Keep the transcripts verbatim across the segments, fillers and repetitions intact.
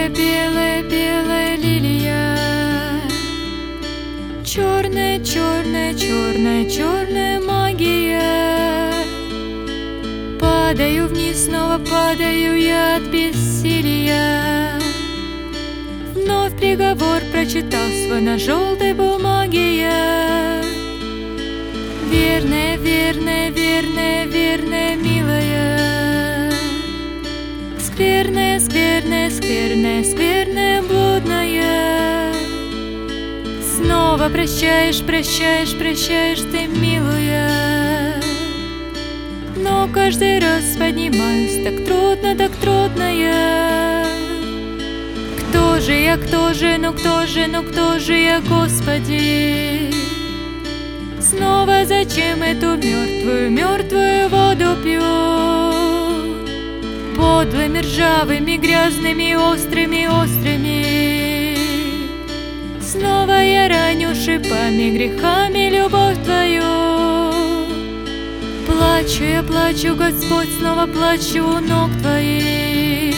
белая, белая лилия. Черная, черная, черная, черная магия. Падаю вниз, снова падаю я от бессилия. Вновь приговор прочитал свой на желтой бумаге я. Верная, верная, верная, верная, милая. Скверная, скверная, скверная, скверная, блудная. Снова прощаешь, прощаешь, прощаешь ты, милая. Но каждый раз поднимаюсь, так трудно, так трудно я. Кто же я, кто же, ну кто же, ну кто же я, Господи? Снова зачем эту мертвую, мертвую воду пью? Подлыми, ржавыми, грязными, острыми, острыми. Снова я раню шипами, грехами любовь Твою. Плачу я, плачу, Господь, снова плачу у ног Твоих.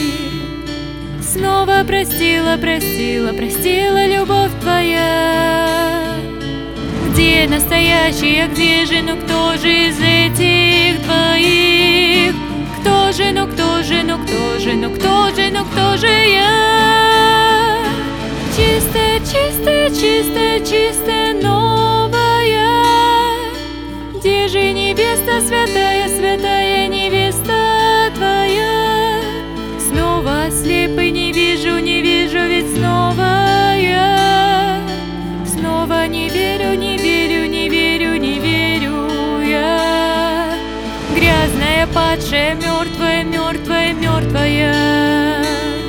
Снова простила, простила, простила любовь Твоя. Где настоящая, где же, ну кто же из этих двоих? Кто же, ну кто же, ну кто же, ну кто же, ну кто же я? Чистая, чистая, чистая, чистая, новая. Где же невеста, святая, святая невеста Твоя? Снова слепый, не вижу, не вижу, ведь снова я. Снова не верю, не верю, не верю, не верю я. Грязная, падшая, мертвая, мертвая, мертвая.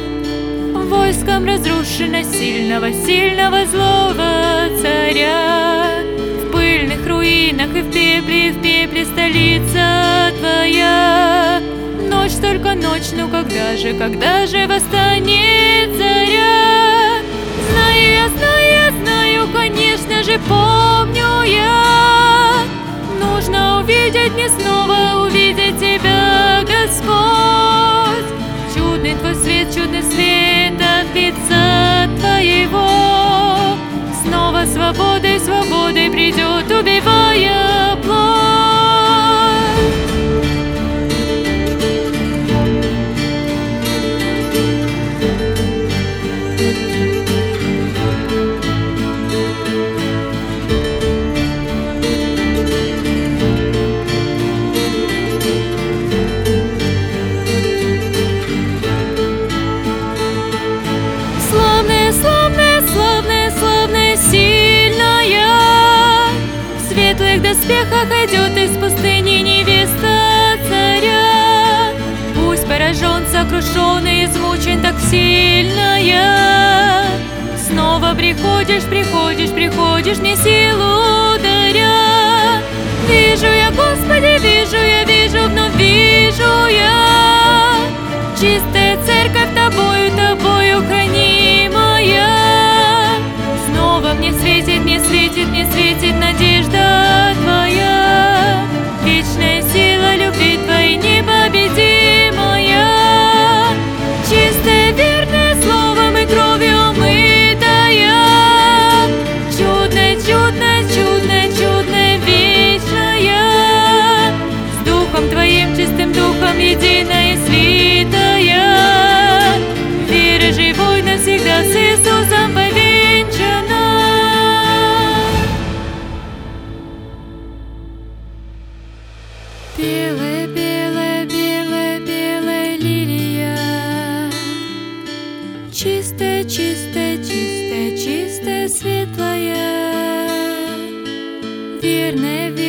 Войском разрушена сильного, сильного злого царя. В пыльных руинах и в пепле, и в пепле столица Твоя. Ночь, только ночь, ну когда же, когда же восстанет заря? Знаю я, знаю я, знаю, конечно же, помню я. Нужно увидеть мне снова, увидеть Тебя, Господь. Чудный Твой свет, чудный свет от лица Твоего. Снова свободой, свободой придет, убивая плоть. В доспехах идет из пустыни невеста царя. Пусть поражен, сокрушен и измучен так сильно я. Снова приходишь, приходишь, приходишь, мне силу даря. Вижу я, Господи, вижу я, вижу, вновь вижу я. Чистая церковь Тобою, Тобою хранимая. Снова мне светит, мне светит, мне светит надежда Твоя. Вечная сила любви Твоей непобедимая. Чистая, верная, словом и кровью мытая. Чудная, чудная, чудная, чудная, вечная. С Духом Твоим, чистым Духом, единая и святая. Вера живой навсегда с Иисусом повенчана. Белая, белая, белая, белая лилия. Чистая, чистая, чистая, чистая, светлая. Верная, верная.